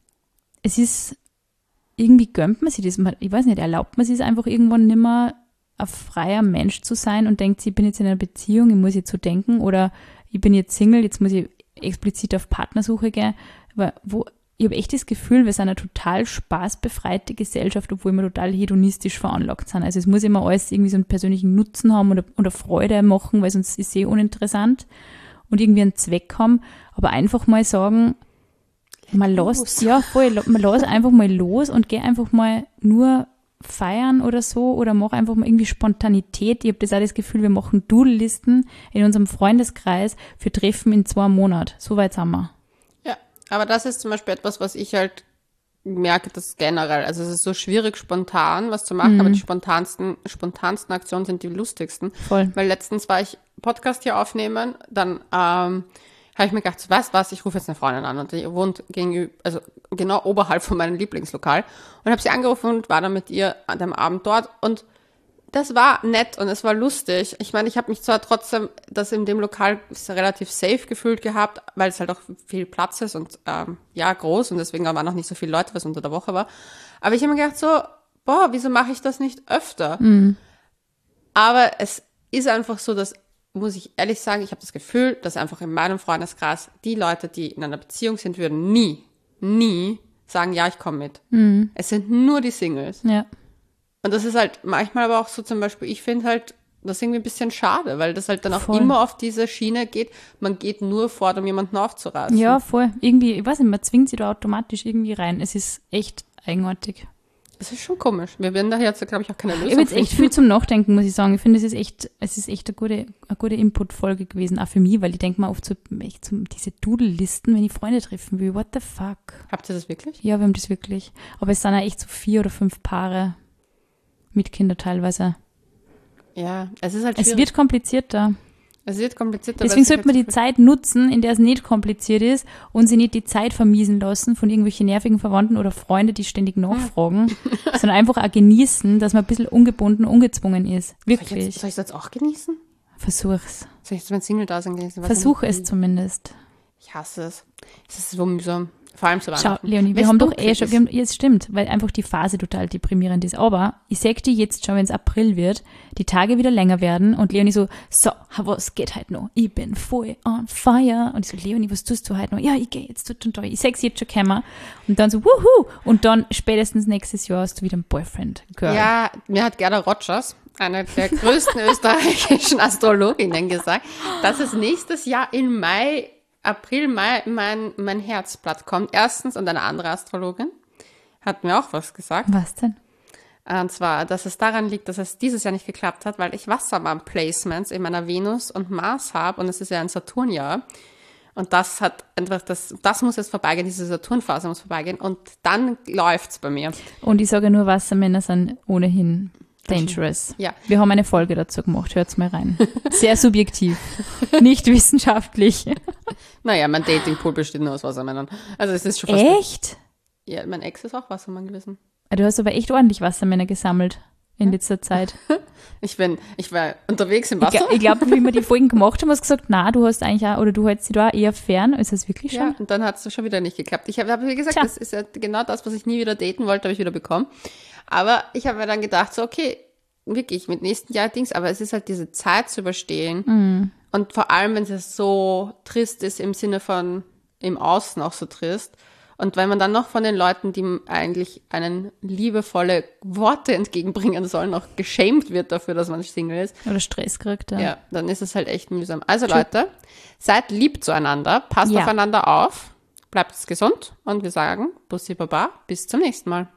es ist, irgendwie gönnt man sich das, ich weiß nicht, erlaubt man sich es einfach irgendwann nicht mehr, ein freier Mensch zu sein und denkt, ich bin jetzt in einer Beziehung, ich muss jetzt so denken, oder ich bin jetzt Single, jetzt muss ich explizit auf Partnersuche gehen. Aber ich habe echt das Gefühl, wir sind eine total spaßbefreite Gesellschaft, obwohl wir total hedonistisch veranlagt sind. Also es muss immer alles irgendwie so einen persönlichen Nutzen haben oder Freude machen, weil sonst ist es uninteressant und irgendwie einen Zweck haben. Aber einfach mal sagen, man lässt einfach mal los und geh einfach mal nur feiern oder so oder mach einfach mal irgendwie Spontanität. Ich habe das Gefühl, wir machen Doodle-Listen in unserem Freundeskreis für Treffen in 2 Monaten. So weit sind wir. Ja, aber das ist zum Beispiel etwas, was ich halt merke, dass generell, also es ist so schwierig, spontan was zu machen, aber die spontansten Aktionen sind die lustigsten. Voll. Weil letztens war ich Podcast hier aufnehmen, dann habe ich mir gedacht, was, ich rufe jetzt eine Freundin an und die wohnt genau oberhalb von meinem Lieblingslokal und habe sie angerufen und war dann mit ihr an dem Abend dort und das war nett und es war lustig. Ich meine, ich habe mich zwar trotzdem, das in dem Lokal relativ safe gefühlt gehabt, weil es halt auch viel Platz ist und groß und deswegen waren noch nicht so viele Leute, was unter der Woche war. Aber ich habe mir gedacht so, wieso mache ich das nicht öfter? Aber es ist einfach so, dass, muss ich ehrlich sagen, ich habe das Gefühl, dass einfach in meinem Freundeskreis die Leute, die in einer Beziehung sind, würden nie sagen, ja, ich komme mit. Es sind nur die Singles. Ja. Und das ist halt manchmal aber auch so, zum Beispiel, ich finde halt, das ist irgendwie ein bisschen schade, weil das halt dann auch voll immer auf diese Schiene geht, man geht nur fort, um jemanden aufzureißen. Ja, voll. Irgendwie, ich weiß nicht, man zwingt sie da automatisch irgendwie rein. Es ist echt eigenartig. Das ist schon komisch. Wir werden da jetzt, glaube ich, auch keine Lösung Ich habe jetzt echt viel zum Nachdenken, muss ich sagen. Ich finde, es ist echt eine gute Input-Folge gewesen, auch für mich, weil ich denke mal oft so, diese Doodle-Listen, wenn ich Freunde treffen will, what the fuck? Habt ihr das wirklich? Ja, wir haben das wirklich. Aber es sind ja echt so 4 oder 5 Paare mit Kindern teilweise. Ja, es ist halt schwierig. Es wird komplizierter. Deswegen sollte man die Zeit nutzen, in der es nicht kompliziert ist und sie nicht die Zeit vermiesen lassen von irgendwelchen nervigen Verwandten oder Freunden, die ständig nachfragen, sondern einfach auch genießen, dass man ein bisschen ungebunden, ungezwungen ist. Wirklich. Soll ich das jetzt auch genießen? Versuch's. Soll ich jetzt mein Single-Dasein genießen? Versuche es zumindest. Ich hasse es. Es ist so mühsam. Vor allem zu Weihnachten. Schau, Leonie, wir haben doch schon, es stimmt, weil einfach die Phase total deprimierend ist. Aber ich sag dir jetzt schon, wenn es April wird, die Tage wieder länger werden und Leonie so, was geht heute noch? Ich bin voll on fire. Und ich so, Leonie, was tust du heute noch? Ja, ich gehe jetzt total. Ich sag's jetzt schon gekommen. Und dann so, wuhu. Und dann spätestens nächstes Jahr hast du wieder einen Boyfriend. Girl. Ja, mir hat Gerda Rogers, eine der größten österreichischen Astrologinnen, gesagt, dass es nächstes Jahr im April, Mai mein Herzblatt kommt. Erstens, und eine andere Astrologin hat mir auch was gesagt. Was denn? Und zwar, dass es daran liegt, dass es dieses Jahr nicht geklappt hat, weil ich Wassermann-Placements in meiner Venus und Mars habe und es ist ja ein Saturnjahr. Und das hat einfach, das muss jetzt vorbeigehen, diese Saturnphase muss vorbeigehen und dann läuft's bei mir. Und ich sage nur, Wassermänner sind ohnehin dangerous. Ja. Wir haben eine Folge dazu gemacht, hört's mal rein. Sehr subjektiv, nicht wissenschaftlich. Naja, mein Datingpool besteht nur aus Wassermännern. Also es ist schon fast... Echt? Ja, mein Ex ist auch Wassermann gewesen. Du hast aber echt ordentlich Wassermänner gesammelt in letzter Zeit. Ich war unterwegs im Wasser. Ich glaube, wie wir die Folgen gemacht haben, hast du gesagt, na, du hast eigentlich auch, oder du hältst dich da eher fern. Ist das wirklich schon? Ja, und dann hat es schon wieder nicht geklappt. Ich habe, wie gesagt, das ist ja genau das, was ich nie wieder daten wollte, habe ich wieder bekommen. Aber ich habe mir dann gedacht, so, okay, wirklich, mit nächsten Jahr Dings, aber es ist halt diese Zeit zu überstehen. Mm. Und vor allem, wenn es so trist ist, im Sinne von im Außen auch so trist. Und wenn man dann noch von den Leuten, die eigentlich einen liebevolle Worte entgegenbringen sollen, noch geschämt wird dafür, dass man Single ist. Oder Stress kriegt, ja. Ja, dann ist es halt echt mühsam. Also Leute, seid lieb zueinander, passt aufeinander auf, bleibt gesund und wir sagen Bussi Baba, bis zum nächsten Mal.